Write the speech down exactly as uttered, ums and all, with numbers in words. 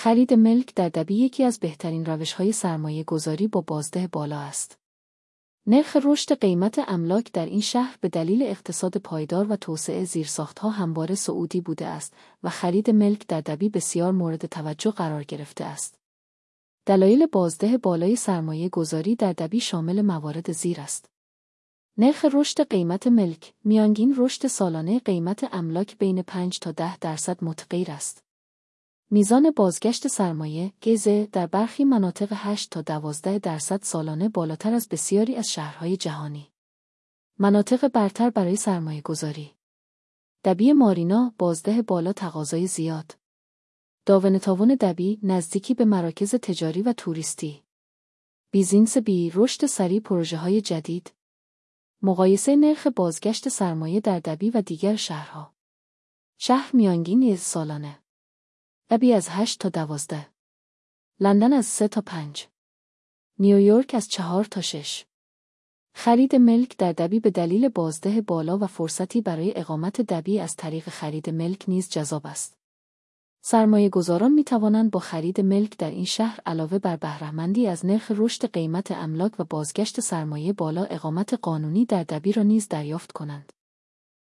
خرید ملک در دبی یکی از بهترین روش‌های سرمایه گذاری با بازده بالا است. نرخ رشد قیمت املاک در این شهر به دلیل اقتصاد پایدار و توسعه زیرساخت‌ها همواره صعودی بوده است و خرید ملک در دبی بسیار مورد توجه قرار گرفته است. دلایل بازده بالای سرمایه گذاری در دبی شامل موارد زیر است. نرخ رشد قیمت ملک، میانگین رشد سالانه قیمت املاک بین پنج تا ده درصد متغیر است. میزان بازگشت سرمایه گزه در برخی مناطق هشت تا دوازده درصد سالانه بالاتر از بسیاری از شهرهای جهانی. مناطق برتر برای سرمایه گذاری. دبی مارینا، بازده بالا، تقاضای زیاد. داونتاون دبی، نزدیکی به مراکز تجاری و توریستی. بیزینس بی، رشد سریع، پروژه‌های جدید. مقایسه نرخ بازگشت سرمایه در دبی و دیگر شهرها. شهر میانگین سالانه. دبی از هشت تا دوازده. لندن از سه تا پنج. نیویورک از چهار تا شش. خرید ملک در دبی به دلیل بازده بالا و فرصتی برای اقامت دبی از طریق خرید ملک نیز جذاب است. سرمایه گذاران می توانند با خرید ملک در این شهر علاوه بر بهره‌مندی از نرخ رشد قیمت املاک و بازگشت سرمایه بالا، اقامت قانونی در دبی را نیز دریافت کنند.